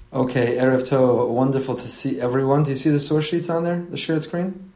Okay, Erev Tov, wonderful to see everyone. Do you see the source sheets on there, the shared screen?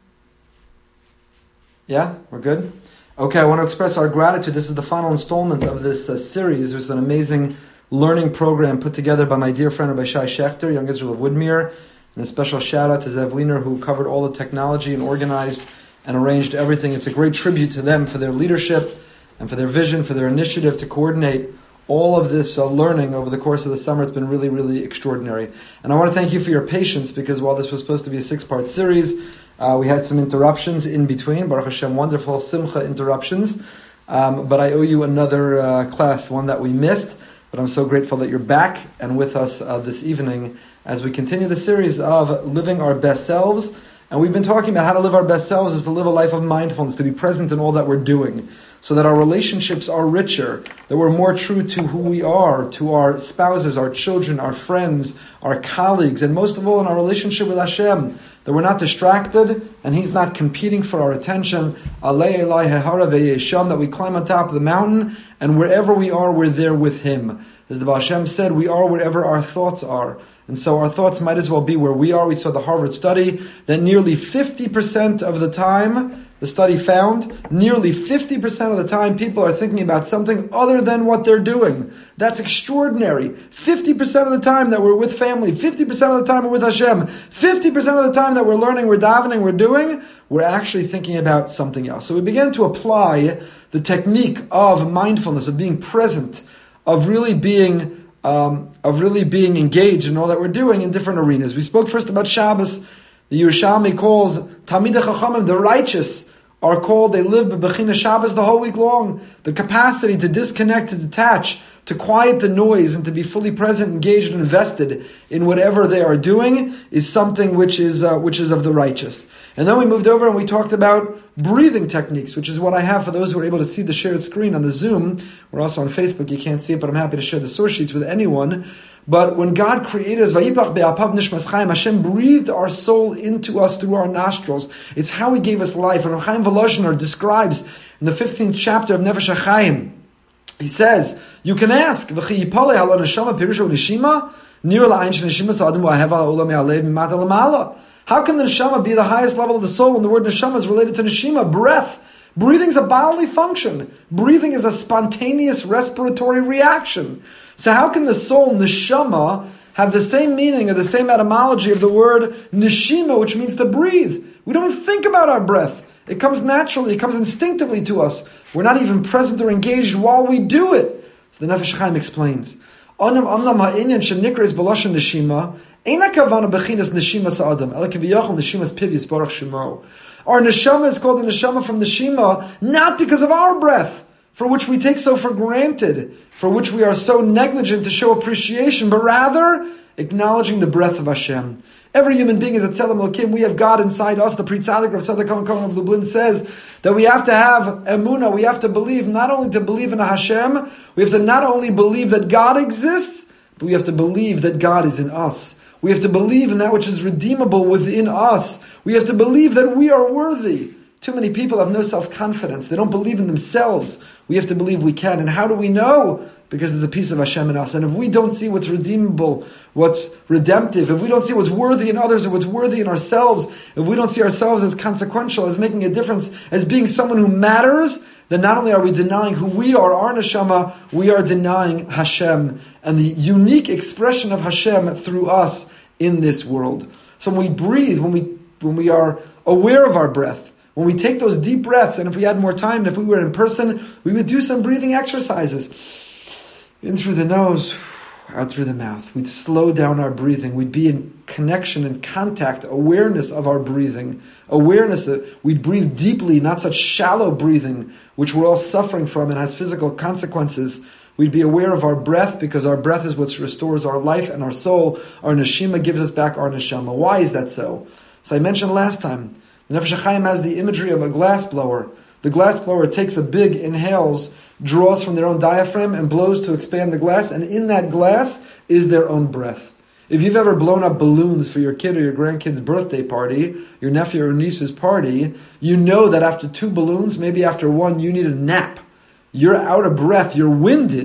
Yeah, we're good? Okay, I want to express our gratitude. This is the final installment of this series. There's an amazing learning program put together by my dear friend Rabbi Shai Shechter, Young Israel of Woodmere, and a special shout out to Zev Wiener, who covered all the technology and organized and arranged everything. It's a great tribute to them for their leadership and for their vision, for their initiative to coordinate all of this learning over the course of the summer. It's been really, really extraordinary. And I want to thank you for your patience, because while this was supposed to be a 6-part series, we had some interruptions in between. Baruch Hashem, wonderful Simcha interruptions. But I owe you another class, one that we missed. But I'm so grateful that you're back and with us this evening as we continue the series of living our best selves. And we've been talking about how to live our best selves is to live a life of mindfulness, to be present in all that we're doing, so that our relationships are richer, that we're more true to who we are, to our spouses, our children, our friends, our colleagues, and most of all in our relationship with Hashem, that we're not distracted and He's not competing for our attention. Alei Elai Hehara Ve'yesham, that we climb on top of the mountain, and wherever we are, we're there with Him. As the Baal Shem said, we are wherever our thoughts are. And so our thoughts might as well be where we are. We saw the Harvard study that nearly 50% of the time, the study found, nearly 50% of the time people are thinking about something other than what they're doing. That's extraordinary. 50% of the time that we're with family, 50% of the time we're with Hashem, 50% of the time that we're learning, we're davening, we're doing, we're actually thinking about something else. So we began to apply the technique of mindfulness, of being present, of really being engaged in all that we're doing in different arenas. We spoke first about Shabbos. The Yerushalmi calls Talmidei Chachamim, the righteous, are called, they live b'bechina Shabbos the whole week long. The capacity to disconnect, to detach, to quiet the noise, and to be fully present, engaged, and invested in whatever they are doing is something which is of the righteous. And then we moved over and we talked about breathing techniques, which is what I have for those who are able to see the shared screen on the Zoom. We're also on Facebook, you can't see it, but I'm happy to share the source sheets with anyone. But when God created us, Vayipach be'apav nishmas chaim, Hashem breathed our soul into us through our nostrils. It's how He gave us life. And Chaim Volozhiner describes in the 15th chapter of Nefesh HaChaim, he says, you can ask, V'chi yipalei halo neshama pirusho neshima, nir la'ayin sheneshima sa'adam wa'heva ha'olam ya'alev mimata l'mala. How can the neshama be the highest level of the soul when the word neshama is related to neshima, breath? Breathing is a bodily function. Breathing is a spontaneous respiratory reaction. So how can the soul, neshama, have the same meaning or the same etymology of the word neshima, which means to breathe? We don't even think about our breath. It comes naturally, it comes instinctively to us. We're not even present or engaged while we do it. So the Nefesh HaChaim explains, Onam ha'inyan shenikra is b'lashon neshima, eina kavana b'chinas neshima sa'adam, ela kiviyachol neshimas piv yisbarach shemo. Our neshama is called the neshama from neshima, not because of our breath, for which we take so for granted, for which we are so negligent to show appreciation, but rather acknowledging the breath of Hashem. Every human being is a Tzelem Elokim. We have God inside us. The Pri Tzaddik Rav Tzadok Cohen of Lublin says that we have to have emunah. We have to believe, not only to believe in Hashem, we have to not only believe that God exists, but we have to believe that God is in us. We have to believe in that which is redeemable within us. We have to believe that we are worthy. Too many people have no self-confidence. They don't believe in themselves. We have to believe we can. And how do we know? Because there's a piece of Hashem in us. And if we don't see what's redeemable, what's redemptive, if we don't see what's worthy in others or what's worthy in ourselves, if we don't see ourselves as consequential, as making a difference, as being someone who matters, then not only are we denying who we are, our neshama, we are denying Hashem and the unique expression of Hashem through us in this world. So when we breathe, when we are aware of our breath, when we take those deep breaths, and if we had more time, and if we were in person, we would do some breathing exercises. In through the nose, out through the mouth. We'd slow down our breathing. We'd be in connection and contact, awareness of our breathing. Awareness that we'd breathe deeply, not such shallow breathing, which we're all suffering from and has physical consequences. We'd be aware of our breath, because our breath is what restores our life and our soul. Our neshima gives us back our neshama. Why is that so? So I mentioned last time, Nefesh HaChaim has the imagery of a glass blower. The glass blower takes a big inhales, draws from their own diaphragm and blows to expand the glass, and in that glass is their own breath. If you've ever blown up balloons for your kid or your grandkid's birthday party, your nephew or niece's party, you know that after 2 balloons, maybe after 1, you need a nap. You're out of breath, you're winded.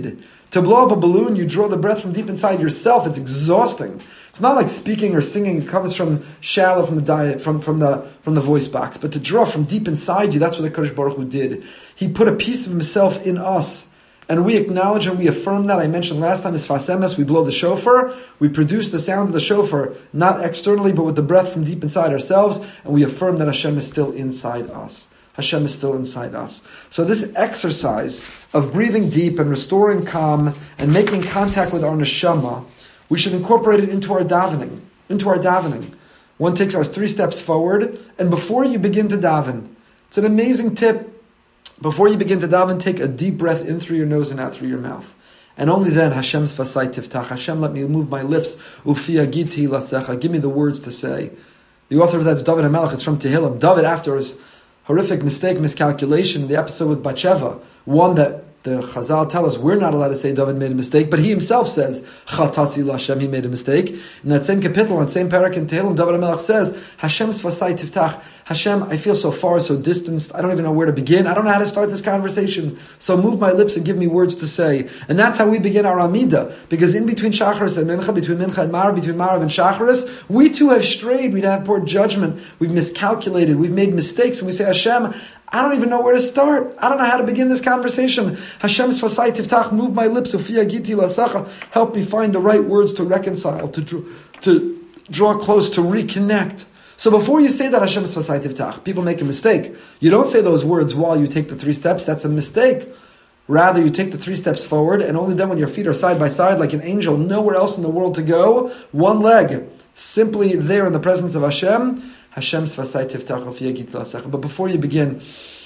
To blow up a balloon, you draw the breath from deep inside yourself. It's exhausting. It's not like speaking or singing. It comes from shallow, from the diet, from the voice box. But to draw from deep inside you, that's what the Kadosh Baruch Hu did. He put a piece of himself in us. And we acknowledge and we affirm that. I mentioned last time, Sfas Emes, we blow the shofar. We produce the sound of the shofar, not externally, but with the breath from deep inside ourselves. And we affirm that Hashem is still inside us. Hashem is still inside us. So this exercise of breathing deep and restoring calm and making contact with our neshama, we should incorporate it into our davening. One takes our 3 steps forward, and before you begin to daven, it's an amazing tip. Before you begin to daven, take a deep breath in through your nose and out through your mouth. And only then, Hashem sfasai tiftach. Hashem, let me move my lips. Ufi agiti lasecha. Give me the words to say. The author of that is David HaMelech. It's from Tehillim. David, after his horrific miscalculation in the episode with Bathsheba, one that the Chazal tell us we're not allowed to say David made a mistake, but he himself says, Chatasi Lashem, he made a mistake. In that same capital, and same parak in Tehillim, David HaMelech says, Hashem sfasai tiftach. Hashem, I feel so far, so distanced, I don't even know where to begin. I don't know how to start this conversation. So move my lips and give me words to say. And that's how we begin our Amidah. Because in between Shacharis and Mincha, between Mincha and Marav, between Marav and Shacharis, we too have strayed, we have poor judgment, we've miscalculated, we've made mistakes, and we say, Hashem, I don't even know where to start. I don't know how to begin this conversation. Hashem sfasai tiftach, move my lips, Ufia giti lasacha, help me find the right words to reconcile, to draw close, to reconnect. So before you say that Hashem sfasai tiftach, people make a mistake. You don't say those words while you take the 3 steps. That's a mistake. Rather, you take the 3 steps forward, and only then when your feet are side by side like an angel, nowhere else in the world to go, one leg, simply there in the presence of Hashem, Hashem sfasai tiftach ufia giti lasecha. But before you begin,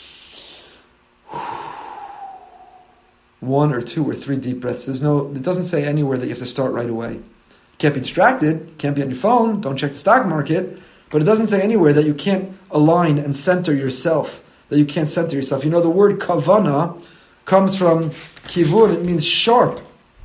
1 or 2 or 3 deep breaths. It doesn't say anywhere that you have to start right away. You can't be distracted, can't be on your phone, don't check the stock market. But it doesn't say anywhere that you can't align and center yourself, You know, the word kavana comes from kivun, it means sharp.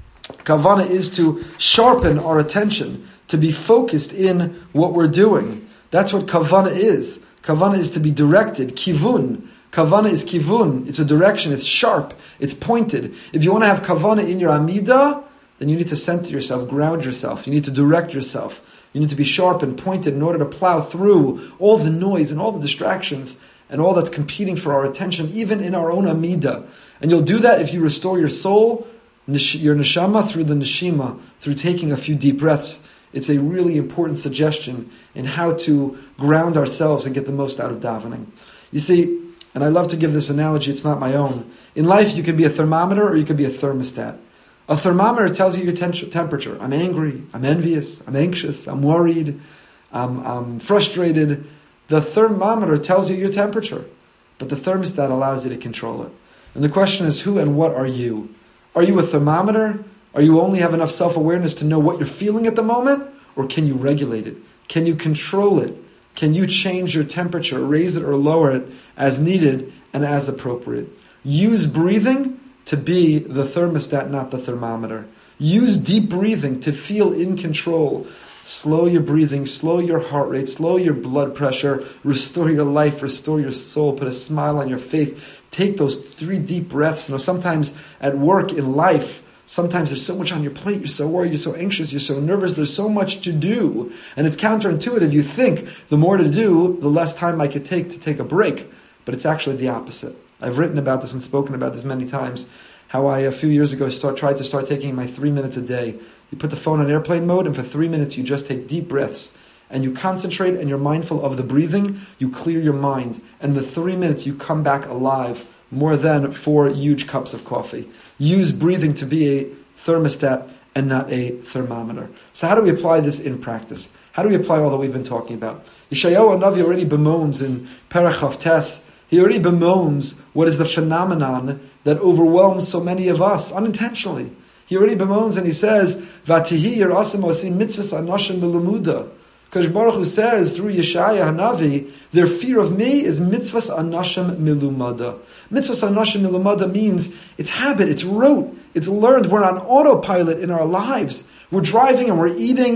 Kavana is to sharpen our attention, to be focused in what we're doing. That's what kavana is. Kavana is to be directed. Kivun. Kavana is kivun. It's a direction. It's sharp. It's pointed. If you want to have kavana in your amida, then you need to center yourself, ground yourself. You need to direct yourself. You need to be sharp and pointed in order to plow through all the noise and all the distractions and all that's competing for our attention, even in our own amida. And you'll do that if you restore your soul, your neshama, through the neshima, through taking a few deep breaths. It's a really important suggestion in how to ground ourselves and get the most out of davening. You see, and I love to give this analogy, it's not my own. In life, you can be a thermometer or you can be a thermostat. A thermometer tells you your temperature. I'm angry, I'm envious, I'm anxious, I'm worried, I'm frustrated. The thermometer tells you your temperature, but the thermostat allows you to control it. And the question is, who and what are you? Are you a thermometer? Are you only have enough self-awareness to know what you're feeling at the moment? Or can you regulate it? Can you control it? Can you change your temperature, raise it or lower it as needed and as appropriate? Use breathing to be the thermostat, not the thermometer. Use deep breathing to feel in control. Slow your breathing, slow your heart rate, slow your blood pressure, restore your life, restore your soul, put a smile on your face. Take those 3 deep breaths. You know, sometimes at work, in life, sometimes there's so much on your plate, you're so worried, you're so anxious, you're so nervous, there's so much to do. And it's counterintuitive. You think the more to do, the less time I could take to take a break. But it's actually the opposite. I've written about this and spoken about this many times, how I, a few years ago, tried to start taking my 3 minutes a day. You put the phone on airplane mode, and for 3 minutes you just take deep breaths. And you concentrate and you're mindful of the breathing, you clear your mind. And in the 3 minutes you come back alive more than 4 huge cups of coffee. Use breathing to be a thermostat and not a thermometer. So how do we apply this in practice? How do we apply all that we've been talking about? Yeshayahu Hanavi already bemoans in Perach Chav Tes. He already bemoans what is the phenomenon that overwhelms so many of us unintentionally. He already bemoans and he says, "Vatihi yirasim osim mitzvahs anashim b'lemuda." Kadosh Baruch Hu says through Yeshaya Hanavi, their fear of me is mitzvahs anashim milumada. Mitzvahs anashim milumada means it's habit, it's rote, it's learned. We're on autopilot in our lives. We're driving and we're eating,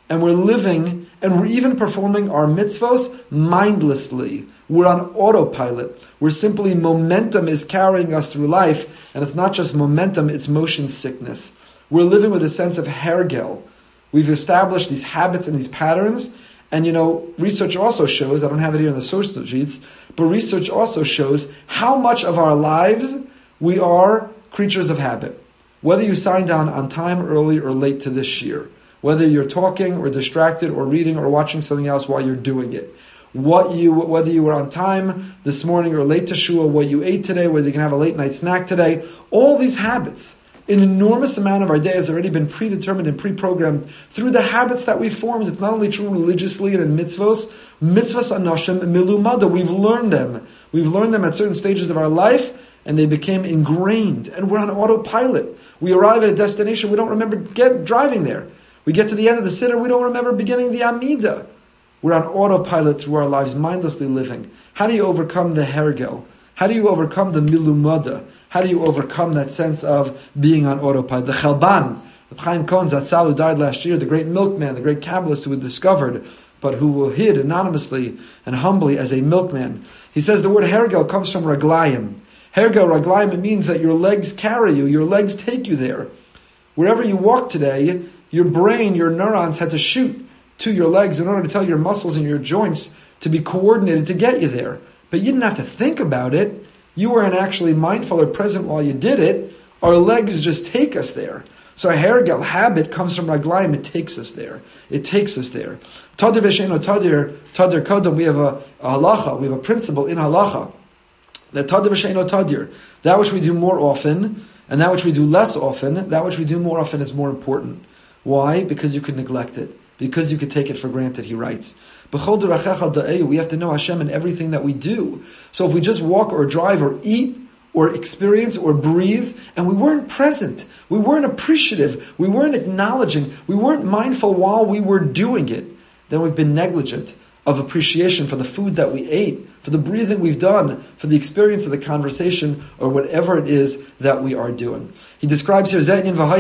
and we're living, and we're even performing our mitzvos mindlessly. We're on autopilot. We're simply, momentum is carrying us through life, and it's not just momentum, it's motion sickness. We're living with a sense of hergel. We've established these habits and these patterns, and research also shows, I don't have it here in the source sheets, but research also shows how much of our lives we are creatures of habit. Whether you signed on time, early or late to this year, whether you're talking or distracted or reading or watching something else while you're doing it, whether you were on time this morning or late to shul, what you ate today, whether you can have a late night snack today, all these habits, an enormous amount of our day has already been predetermined and pre-programmed through the habits that we've formed. It's not only true religiously and in mitzvos anoshim milumada. We've learned them. We've learned them at certain stages of our life, and they became ingrained. And we're on autopilot. We arrive at a destination, we don't remember driving there. We get to the end of the siddur, we don't remember beginning the Amidah. We're on autopilot through our lives, mindlessly living. How do you overcome the hergel? How do you overcome the milumada? How do you overcome that sense of being on autopilot? The Chalban, the Chaim Cohen Zatzal, who died last year, the great milkman, the great Kabbalist who was discovered, but who hid anonymously and humbly as a milkman. He says the word hergel comes from raglayim. Hergel, raglayim, it means that your legs carry you, your legs take you there. Wherever you walk today, your brain, your neurons had to shoot to your legs in order to tell your muscles and your joints to be coordinated to get you there. But you didn't have to think about it. You weren't actually mindful or present while you did it. Our legs just take us there. So a hergel, habit, comes from raglayim. It takes us there. It takes us there. Tadir v'sheino tadir, tadir kodom. We have a halacha, we have a principle in halacha, that tadir v'sheino tadir, that which we do more often, and that which we do less often, that which we do more often is more important. Why? Because you could neglect it. Because you could take it for granted, he writes. We have to know Hashem in everything that we do. So if we just walk or drive or eat or experience or breathe, and we weren't present, we weren't appreciative, we weren't acknowledging, we weren't mindful while we were doing it, then we've been negligent of appreciation for the food that we ate, for the breathing we've done, for the experience of the conversation, or whatever it is that we are doing. He describes here,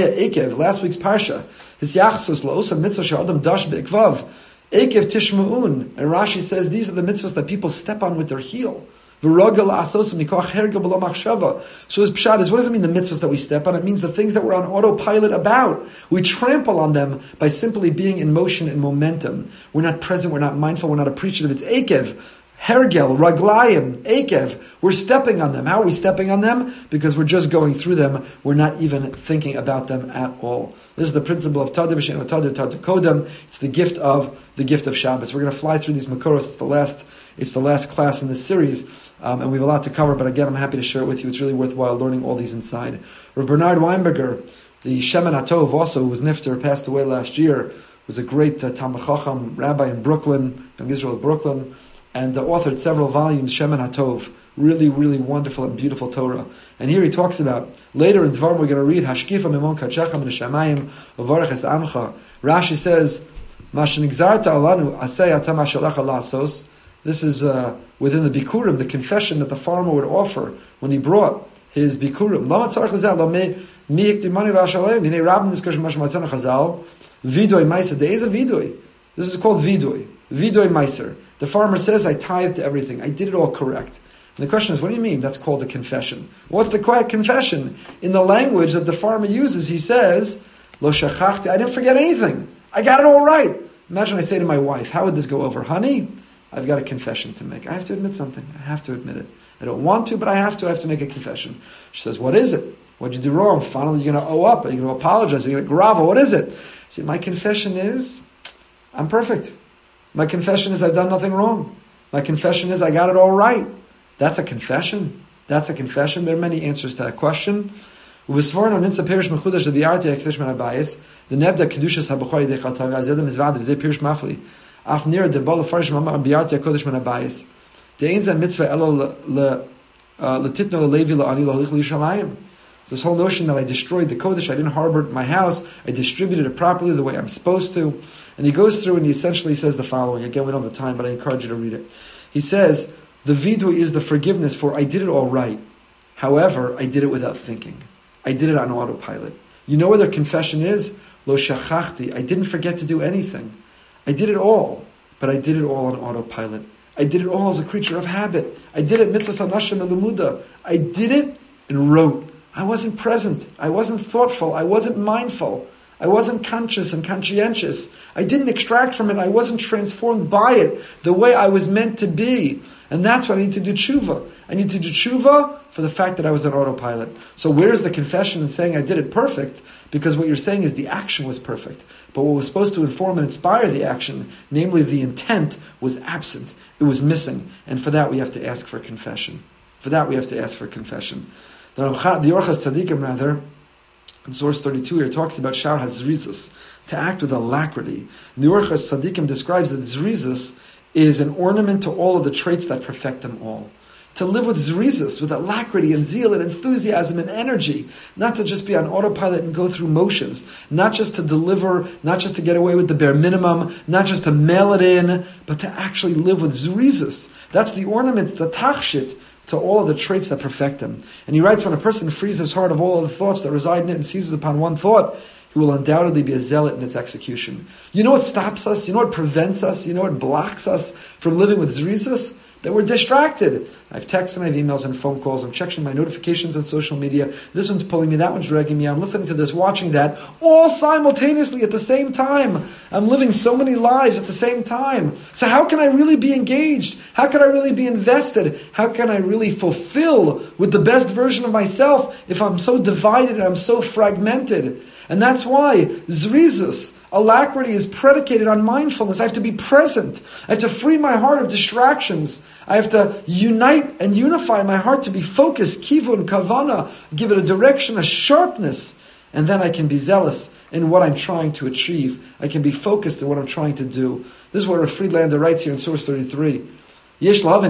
last week's Parsha, his yachsus la'osa mitzvah she'adam dash be'ekvav, ekev tishma'un, and Rashi says these are the mitzvahs that people step on with their heel. So his pshat is, what does it mean, the mitzvahs that we step on? It means the things that we're on autopilot about. We trample on them by simply being in motion and momentum. We're not present, we're not mindful, we're not appreciative. It's ekev, hergel, raglayim, ekev. We're stepping on them. How are we stepping on them? Because we're just going through them. We're not even thinking about them at all. This is the principle of tadir v'sheino tadir, tadir kodem. It's the gift of Shabbos. We're going to fly through these makoros. It's the last class in this series. And we have a lot to cover, but again, I'm happy to share it with you. It's really worthwhile learning all these inside. Rav Bernard Weinberger, the Shemen HaTov, also, who was nifter, passed away last year, was a great Talmid Chacham rabbi in Brooklyn, in Israel, Brooklyn, and authored several volumes, Shemen HaTov, really, really wonderful and beautiful Torah. And here he talks about, later in Dvarim, we're going to read, Hashkifa mimon kachecha min hashamayim, uvarech es amcha. Rashi says, Mashen igzarta alanu, asay atam ashalecha lasos. This is within the Bikurim, the confession that the farmer would offer when he brought his Bikurim. Vidoy Meiser. There is a Vidoy. This is called Vidoy. Vidoy Meiser. The farmer says, I tithed to everything. I did it all correct. And the question is, what do you mean? That's called a confession. What's the quiet confession? In the language that the farmer uses, he says, Lo shachachti, I didn't forget anything. I got it all right. Imagine I say to my wife, how would this go over? Honey, I've got a confession to make. I have to admit something. I have to admit it. I don't want to, but I have to. I have to make a confession. She says, what is it? What did you do wrong? Finally, you're going to owe up. Are you going to apologize? Are you going to grovel? What is it? See, my confession is, I'm perfect. My confession is I've done nothing wrong. My confession is I got it all right. That's a confession. That's a confession. There are many answers to that question. The Nebda Kedushas HaBukhari Dechatav Azedem Izvadav Zeh Pirish Mafli. Afnir de bal farish mama biarti kodesh man abayis. De einza mitzvah elo letitno levi laani lalich lishalayim. This whole notion that I destroyed the kodesh, I didn't harbor it in my house, I distributed it properly the way I'm supposed to. And he goes through and he essentially says the following. Again, we don't have the time, but I encourage you to read it. He says, the vidui is the forgiveness for I did it all right. However, I did it without thinking. I did it on autopilot. You know where their confession is? Lo shachachti. I didn't forget to do anything. I did it all, but I did it all on autopilot. I did it all as a creature of habit. I did it mitzvah sanashim elumuda. I did it and wrote. I wasn't present. I wasn't thoughtful. I wasn't mindful. I wasn't conscious and conscientious. I didn't extract from it. I wasn't transformed by it the way I was meant to be. And that's why I need to do tshuva. I need to do tshuva for the fact that I was on autopilot. So where's the confession and saying I did it perfect? Because what you're saying is the action was perfect. But what was supposed to inform and inspire the action, namely the intent, was absent. It was missing. And for that we have to ask for confession. The Orchos Tzadikim, rather, in source 32 here, talks about Shar HaZrizus, to act with alacrity. And the Orchos Tzadikim describes that Zrizus is an ornament to all of the traits that perfect them all. To live with zrizus, with alacrity and zeal and enthusiasm and energy, not to just be on autopilot and go through motions, not just to deliver, not just to get away with the bare minimum, not just to mail it in, but to actually live with zrizus. That's the ornaments, the tachshit, to all of the traits that perfect them. And he writes, when a person frees his heart of all of the thoughts that reside in it and seizes upon one thought, he will undoubtedly be a zealot in its execution. You know what stops us? You know what prevents us? You know what blocks us from living with zrizus? That we're distracted. I have texts and I have emails and phone calls. I'm checking my notifications on social media. This one's pulling me, that one's dragging me. I'm listening to this, watching that, all simultaneously at the same time. I'm living so many lives at the same time. So how can I really be engaged? How can I really be invested? How can I really fulfill with the best version of myself if I'm so divided and I'm so fragmented? And that's why zrizus, alacrity, is predicated on mindfulness. I have to be present. I have to free my heart of distractions. I have to unite and unify my heart to be focused, kivun, kavana, give it a direction, a sharpness. And then I can be zealous in what I'm trying to achieve. I can be focused in what I'm trying to do. This is what Rav Friedlander writes here in source 33. That's why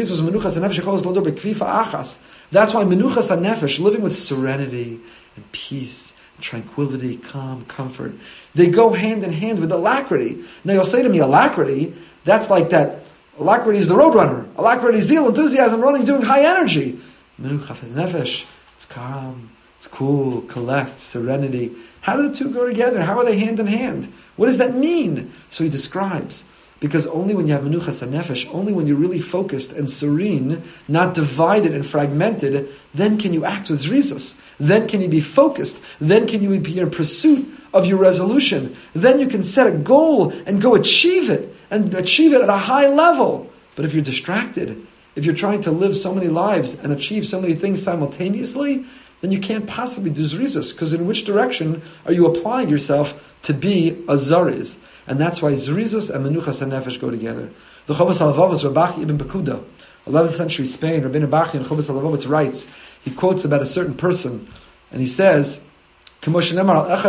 menuchas hanefesh, living with serenity and peace, tranquility, calm, comfort, they go hand in hand with alacrity. Now you'll say to me, alacrity, that's like that. Alacrity is the roadrunner. Alacrity is zeal, enthusiasm, running, doing high energy. Menuchas nefesh, it's calm, it's cool, collect, serenity. How do the two go together? How are they hand in hand? What does that mean? So he describes, because only when you have menuchas nefesh, only when you're really focused and serene, not divided and fragmented, then can you act with zrizus. Then can you be focused. Then can you be in pursuit of your resolution. Then you can set a goal and go achieve it, and achieve it at a high level. But if you're distracted, if you're trying to live so many lives and achieve so many things simultaneously, then you can't possibly do zrizus, because in which direction are you applying yourself to be a zariz? And that's why zrizus and menuchas hanefesh go together. The Chovos HaLevavos, Rabbi ibn Pekuda, 11th century Spain, Rabbeinu Bachya in Chovos HaLevavos writes, he quotes about a certain person, and he says, one of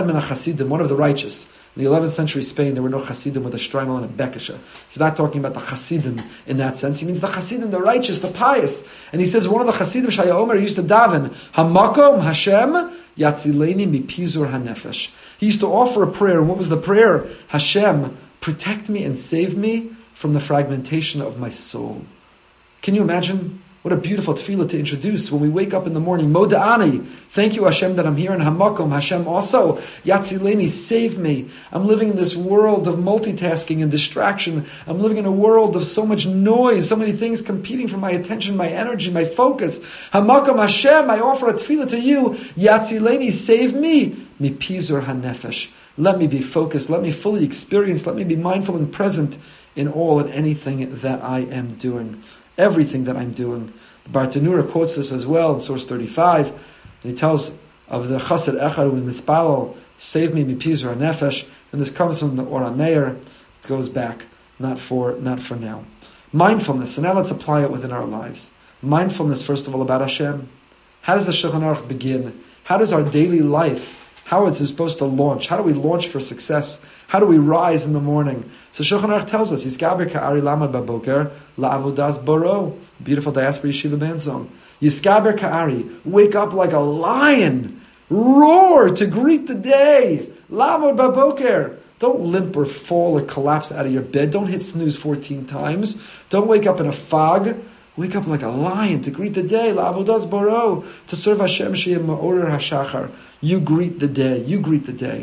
the righteous. In the 11th century Spain, there were no Hasidim with a shtreimel and a bekesha. He's not talking about the Hasidim in that sense. He means the Hasidim, the righteous, the pious. And he says, one of the Hasidim, Shaya Omer, used to daven, Hamakom Hashem Yatzileni Mipizur Hanefesh. He used to offer a prayer, and what was the prayer? Hashem, protect me and save me from the fragmentation of my soul. Can you imagine? What a beautiful tefillah to introduce when we wake up in the morning. Moda'ani, thank you Hashem that I'm here in Hamakom. Hashem also, Yatzileni, save me. I'm living in this world of multitasking and distraction. I'm living in a world of so much noise, so many things competing for my attention, my energy, my focus. Hamakom Hashem, I offer a tefillah to you. Yatzileni, save me. Mipizur hanefesh. Let me be focused. Let me fully experience. Let me be mindful and present in all and anything that I am doing. Everything that I'm doing. The Bartanura quotes this as well in source 35, and he tells of the Chassid Echad with Mispalel, save me mipizur hanefesh, and this comes from the Ora Meir. It goes back, not for now. Mindfulness, and now let's apply it within our lives. Mindfulness, first of all, about Hashem. How does the Shulchan Aruch begin? How does our daily life, how is it supposed to launch? How do we launch for success? How do we rise in the morning? So Shulchan Aruch tells us, Yiskaber ka'ari lamad baboker la'avodas boro. Beautiful diaspora yeshiva band song. Yiskaber ka'ari, wake up like a lion. Roar to greet the day. Lamad baboker. Don't limp or fall or collapse out of your bed. Don't hit snooze 14 times. Don't wake up in a fog. Wake up like a lion to greet the day. La'avodas boro. To serve Hashem she'em ma'orer hashachar. You greet the day. You greet the day.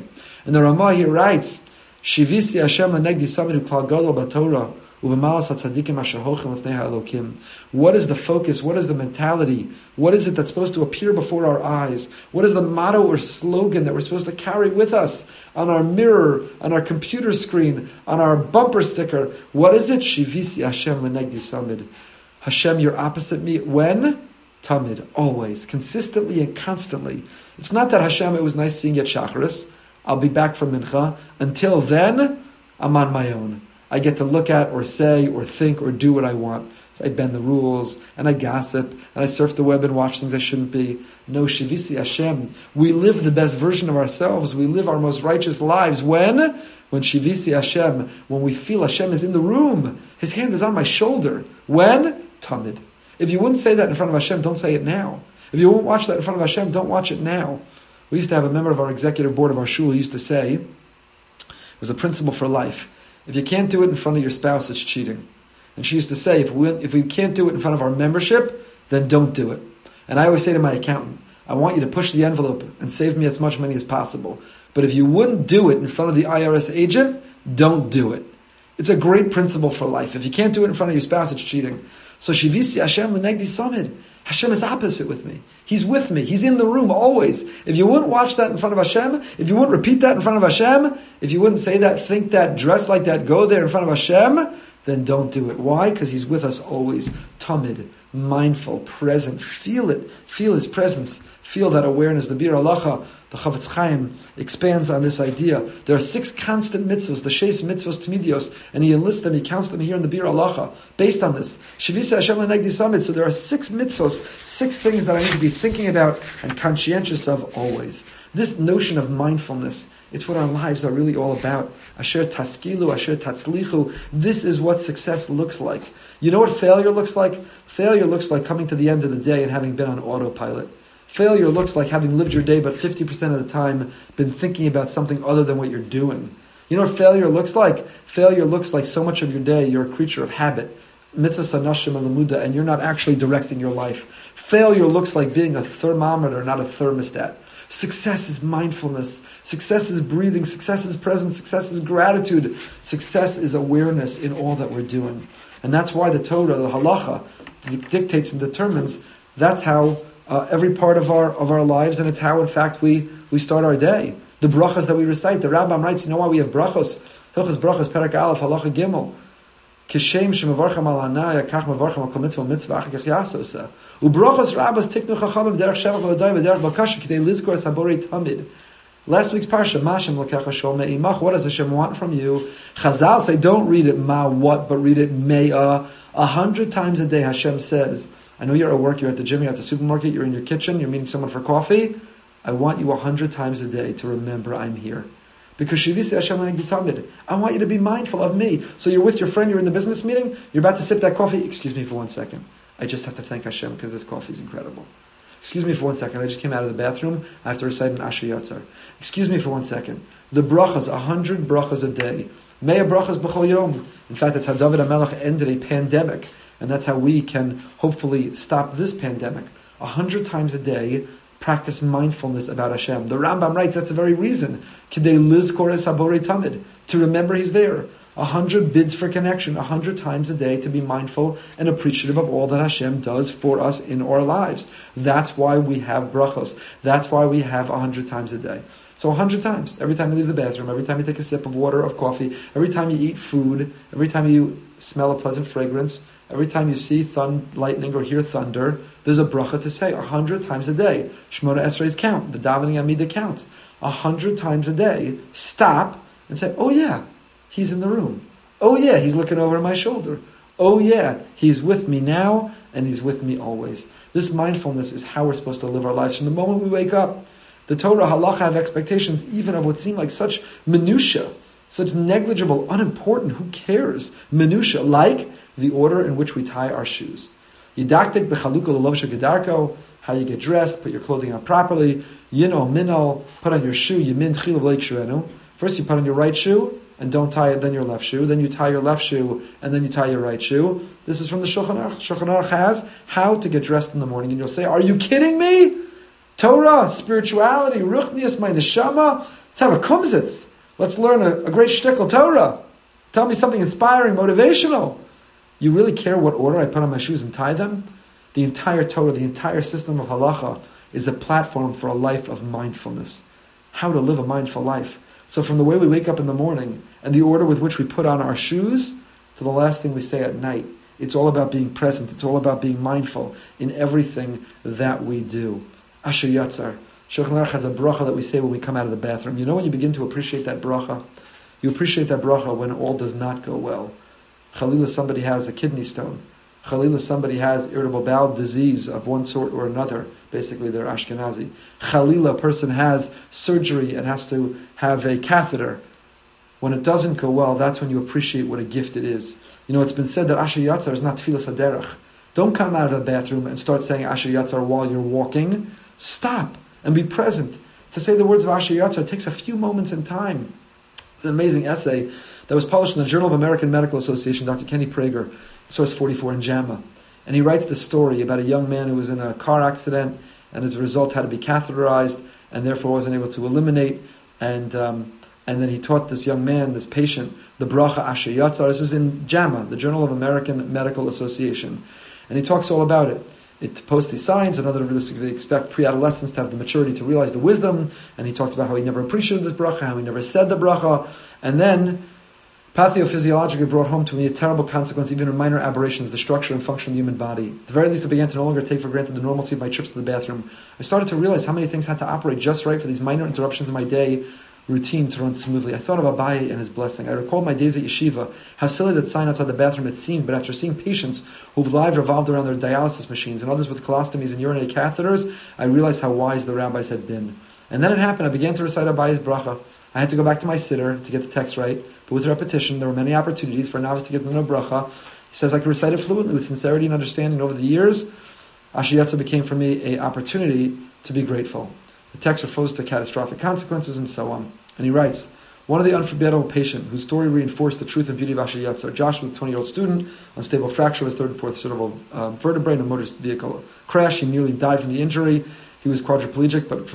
And the Ramah here writes, Shivisi Hashem lenegdi samid u'klal gadol b'Torah u'v'malas hatzadikim asher holchem lefnei ha'elokim. What is the focus? What is the mentality? What is it that's supposed to appear before our eyes? What is the motto or slogan that we're supposed to carry with us on our mirror, on our computer screen, on our bumper sticker? What is it? Shivisi Hashem lenegdi samid. Hashem, you're opposite me. When? Tamid. Always. Consistently and constantly. It's not that Hashem, it was nice seeing you at Shacharis. I'll be back from Mincha. Until then, I'm on my own. I get to look at or say or think or do what I want. So I bend the rules and I gossip and I surf the web and watch things I shouldn't be. No, Shivisi Hashem. We live the best version of ourselves. We live our most righteous lives. When Shivisi Hashem, when we feel Hashem is in the room. His hand is on my shoulder. When? Tamid. If you wouldn't say that in front of Hashem, don't say it now. If you won't watch that in front of Hashem, don't watch it now. We used to have a member of our executive board of our shul who used to say, it was a principle for life, if you can't do it in front of your spouse, it's cheating. And she used to say, if we can't do it in front of our membership, then don't do it. And I always say to my accountant, I want you to push the envelope and save me as much money as possible. But if you wouldn't do it in front of the IRS agent, don't do it. It's a great principle for life. If you can't do it in front of your spouse, it's cheating. So Shivisi Hashem lenegdi samid. Hashem is opposite with me. He's with me. He's in the room always. If you wouldn't watch that in front of Hashem, if you wouldn't repeat that in front of Hashem, if you wouldn't say that, think that, dress like that, go there in front of Hashem, then don't do it. Why? Because He's with us always. Tamid, mindful, present. Feel it. Feel His presence. Feel that awareness. The Bir Halacha, the Chavetz Chaim, expands on this idea. There are 6 constant mitzvahs, the Sheis mitzvahs Tmidios, and he enlists them, he counts them here in the Bir Halacha, based on this. Shivisa Hashem lenegdi samid. So there are 6 mitzvahs, 6 things that I need to be thinking about and conscientious of always. This notion of mindfulness, it's what our lives are really all about. Asher taskilu, asher tatzlichu. This is what success looks like. You know what failure looks like? Failure looks like coming to the end of the day and having been on autopilot. Failure looks like having lived your day, but 50% of the time been thinking about something other than what you're doing. You know what failure looks like? Failure looks like so much of your day you're a creature of habit. Mitzvah sanashim alamuda, and you're not actually directing your life. Failure looks like being a thermometer, not a thermostat. Success is mindfulness. Success is breathing. Success is presence. Success is gratitude. Success is awareness in all that we're doing. And that's why the Torah, the halacha, dictates and determines. That's how every part of our lives, and it's how, in fact, we start our day. The brachas that we recite. The Rambam writes, you know why we have brachos? Hilchos brachos, Perek Aleph, Halacha Gimel. Kishem shemevarchem al hanaya, kach mevarchem al kol mitzvah mitzvah achar kach yasosa. Ubrachos rabas tiknu chachamim derech shevach v'odai v'derech balkasha k'dei lizkor saborei tamid. Last week's parsha, Mashem l'kecha shol me'imach. What does Hashem want from you? Chazal say, don't read it ma what, but read it me'ah. 100 times a day Hashem says, I know you're at work, you're at the gym, you're at the supermarket, you're in your kitchen, you're meeting someone for coffee. I want you 100 times a day to remember I'm here. Because Shivisi Hashem lenegdi tamid. I want you to be mindful of me. So you're with your friend, you're in the business meeting, you're about to sip that coffee. Excuse me for 1 second. I just have to thank Hashem because this coffee is incredible. Excuse me for 1 second. I just came out of the bathroom. I have to recite an Asher Yatzar. Excuse me for 1 second. The brachas, 100 brachas a day. Mea brachas b'chol yom. In fact, that's how David HaMelech ended a pandemic. And that's how we can hopefully stop this pandemic. 100 times a day, practice mindfulness about Hashem. The Rambam writes that's the very reason. Kidei lizkor es haborei tamid. To remember He's there. 100 bids for connection, 100 times a day to be mindful and appreciative of all that Hashem does for us in our lives. That's why we have brachos. That's why we have 100 times a day. So 100 times. Every time you leave the bathroom, every time you take a sip of water, of coffee, every time you eat food, every time you smell a pleasant fragrance, every time you see lightning or hear thunder, there's a bracha to say 100 times a day. Shmona Esrei's count. The davening Amidah counts. 100 times a day. Stop and say, oh yeah, He's in the room. Oh yeah, He's looking over my shoulder. Oh yeah, He's with me now and He's with me always. This mindfulness is how we're supposed to live our lives from the moment we wake up. The Torah halacha have expectations even of what seem like such minutia, such negligible, unimportant, who cares, minutia, like the order in which we tie our shoes. Yidaktik b'chaluka l'lovsha gedarko, how you get dressed, put your clothing on properly, yino minol, put on your shoe, yimin tchilu v'leik shurenu. First you put on your right shoe, and don't tie it, then your left shoe. Then you tie your left shoe, and then you tie your right shoe. This is from the Shulchan Aruch. Shulchan Aruch has how to get dressed in the morning. And you'll say, are you kidding me? Torah, spirituality, ruchnias, my neshama. Let's have a kumsitz. Let's learn a great shtickle Torah. Tell me something inspiring, motivational. You really care what order I put on my shoes and tie them? The entire Torah, the entire system of halacha is a platform for a life of mindfulness. How to live a mindful life. So from the way we wake up in the morning and the order with which we put on our shoes to the last thing we say at night, it's all about being present. It's all about being mindful in everything that we do. Asher Yatzar. Shulchan Aruch has a bracha that we say when we come out of the bathroom. You know when you begin to appreciate that bracha? You appreciate that bracha when all does not go well. Chalila, somebody has a kidney stone. Chalila, somebody has irritable bowel disease of one sort or another. Basically, they're Ashkenazi. Chalila, a person has surgery and has to have a catheter. When it doesn't go well, that's when you appreciate what a gift it is. You know, it's been said that Asher Yatzar is not Tfilas Haderech. Don't come out of the bathroom and start saying Asher Yatzar while you're walking. Stop and be present. To say the words of Asher Yatzar takes a few moments in time. It's an amazing essay that was published in the Journal of American Medical Association, Dr. Kenny Prager, source 44 in JAMA. And he writes the story about a young man who was in a car accident and as a result had to be catheterized and therefore wasn't able to eliminate. And then he taught this young man, this patient, the bracha Asher Yatzar. This is in JAMA, the Journal of American Medical Association. And he talks all about it. It posts these signs, and other realistically expect pre-adolescents to have the maturity to realize the wisdom. And he talks about how he never appreciated this bracha, how he never said the bracha. And then, pathophysiologically brought home to me a terrible consequence, even in minor aberrations, the structure and function of the human body. At the very least, I began to no longer take for granted the normalcy of my trips to the bathroom. I started to realize how many things had to operate just right for these minor interruptions in my day routine to run smoothly. I thought of Abaye and his blessing. I recalled my days at yeshiva, how silly that sign outside the bathroom had seemed, but after seeing patients whose lives revolved around their dialysis machines and others with colostomies and urinary catheters, I realized how wise the rabbis had been. And then it happened. I began to recite Abaye's bracha. I had to go back to my siddur to get the text right, but with repetition, there were many opportunities for a novice to get to know bracha. He says I could recite it fluently with sincerity and understanding. Over the years, Asher Yatzar became for me an opportunity to be grateful. The text refers to catastrophic consequences and so on. And he writes, one of the unforgettable patient whose story reinforced the truth and beauty of Asher Yatzar. Josh was a 20-year-old student, unstable fracture of his third and fourth cervical vertebrae in a motor vehicle crash. He nearly died from the injury. He was quadriplegic, but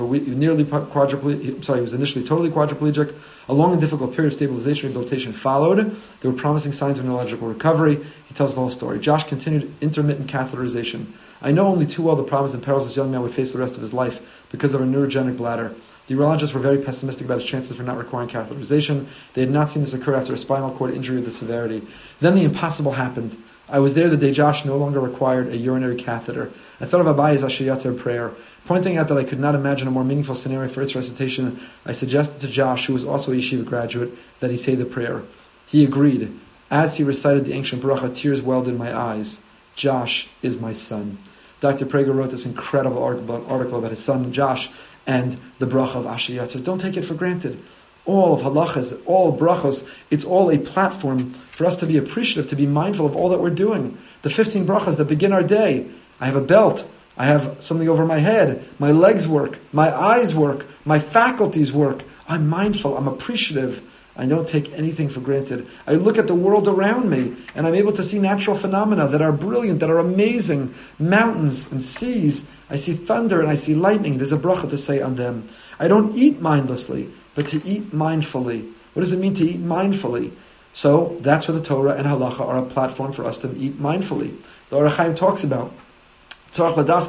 he was initially totally quadriplegic. A long and difficult period of stabilization and rehabilitation followed. There were promising signs of neurological recovery. He tells the whole story. Josh continued intermittent catheterization. I know only too well the problems and perils this young man would face the rest of his life because of a neurogenic bladder. The urologists were very pessimistic about his chances for not requiring catheterization. They had not seen this occur after a spinal cord injury of the severity. Then the impossible happened. I was there the day Josh no longer required a urinary catheter. I thought of Abaye's Asher Yatzar prayer. Pointing out that I could not imagine a more meaningful scenario for its recitation, I suggested to Josh, who was also a yeshiva graduate, that he say the prayer. He agreed. As he recited the ancient bracha, tears welled in my eyes. Josh is my son. Dr. Prager wrote this incredible article about his son, Josh, and the bracha of Asher Yatzar. Don't take it for granted. All of halachas, all brachos, it's all a platform for us to be appreciative, to be mindful of all that we're doing. The 15 brachas that begin our day. I have a belt. I have something over my head. My legs work. My eyes work. My faculties work. I'm mindful. I'm appreciative. I don't take anything for granted. I look at the world around me and I'm able to see natural phenomena that are brilliant, that are amazing. Mountains and seas. I see thunder and I see lightning. There's a bracha to say on them. I don't eat mindlessly, but to eat mindfully. What does it mean to eat mindfully? So that's where the Torah and halacha are a platform for us to eat mindfully. The Orach Chaim talks about he talks about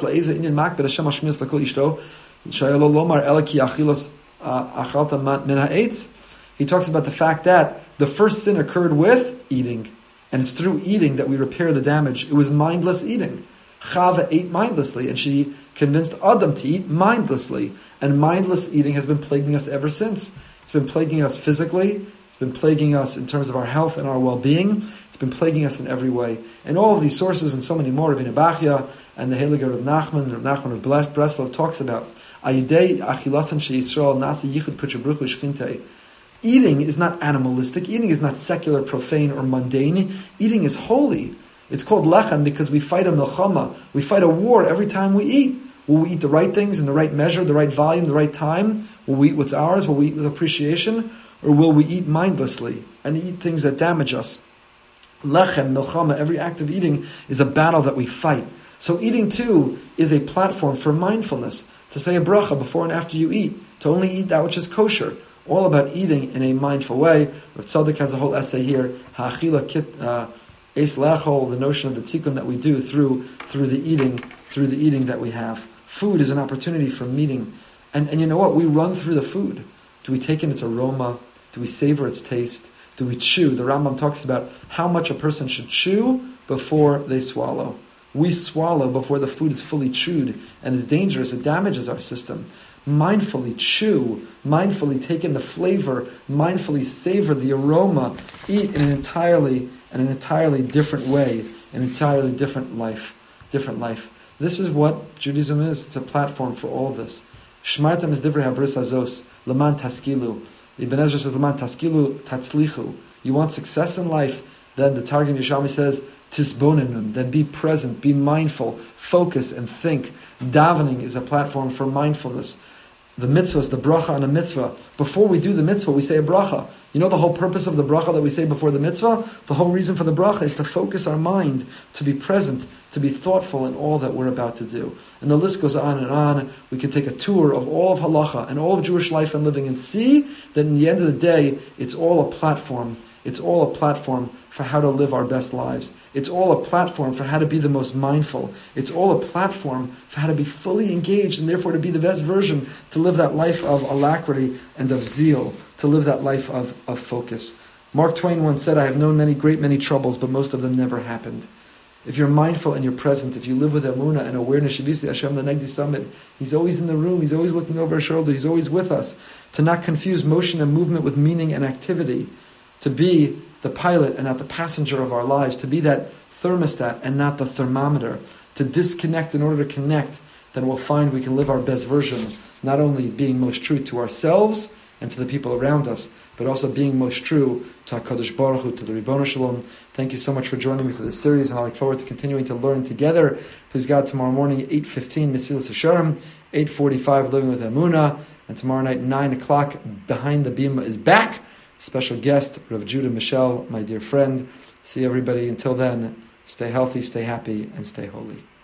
the fact that the first sin occurred with eating, and it's through eating that we repair the damage. It was mindless eating. Chava ate mindlessly, and she convinced Adam to eat mindlessly, and mindless eating has been plaguing us ever since. It's been plaguing us physically, it's been plaguing us in terms of our health and our well-being, it's been plaguing us in every way. And all of these sources and so many more, Rabbeinu Bachya and the Heilige Rav Nachman of Breslov talks about eating is not animalistic, eating is not secular, profane, or mundane. Eating is holy. It's called lechem because we fight a milchama. We fight a war every time we eat. Will we eat the right things in the right measure, the right volume, the right time? Will we eat what's ours? Will we eat with appreciation? Or will we eat mindlessly and eat things that damage us? Lechem, milchama, every act of eating is a battle that we fight. So eating too is a platform for mindfulness. To say a bracha before and after you eat. To only eat that which is kosher. all about eating in a mindful way. Rav Tzadok has a whole essay here, Ha'achila Kit Eis Lechol, the notion of the tikkun that we do through the eating that we have. Food is an opportunity for meeting. And you know what? We run through the food. Do we take in its aroma? Do we savor its taste? Do we chew? The Rambam talks about how much a person should chew before they swallow. We swallow before the food is fully chewed and is dangerous. It damages our system. Mindfully chew, mindfully take in the flavor, mindfully savor the aroma, eat in an entirely different way, an entirely different life. This is what Judaism is. It's a platform for all of this. Shmartem is divrei habris hazos, leman taskilu. Ibn Ezra says, leman taskilu tatzlichu. You want success in life, then the Targum Yerushalmi says, tisbonenun, then be present, be mindful, focus and think. Davening is a platform for mindfulness. The mitzvahs, the bracha on a mitzvah. Before we do the mitzvah, we say a bracha. You know the whole purpose of the bracha that we say before the mitzvah? The whole reason for the bracha is to focus our mind, to be present, to be thoughtful in all that we're about to do. And the list goes on and on. We can take a tour of all of halacha and all of Jewish life and living and see that in the end of the day, it's all a platform. It's all a platform for how to live our best lives. It's all a platform for how to be the most mindful. It's all a platform for how to be fully engaged and therefore to be the best version, to live that life of alacrity and of zeal, to live that life of focus. Mark Twain once said, I have known many troubles, but most of them never happened. If you're mindful and you're present, if you live with emunah and awareness, Shavisi Hashem L'Negdi Summit, He's always in the room, He's always looking over our shoulder, He's always with us. To not confuse motion and movement with meaning and activity. To be the pilot and not the passenger of our lives. To be that thermostat and not the thermometer. To disconnect in order to connect, then we'll find we can live our best version. Not only being most true to ourselves and to the people around us, but also being most true to HaKadosh Baruch Hu, to the Ribbono Shalom. Thank you so much for joining me for this series, and I look forward to continuing to learn together. Please God, tomorrow morning, 8:15, Mesilas Yesharim, 8:45, Living with Emunah, and tomorrow night, 9 o'clock, Behind the Bima is back. Special guest, Rav Judah Michel, my dear friend. See everybody. Until then, stay healthy, stay happy, and stay holy.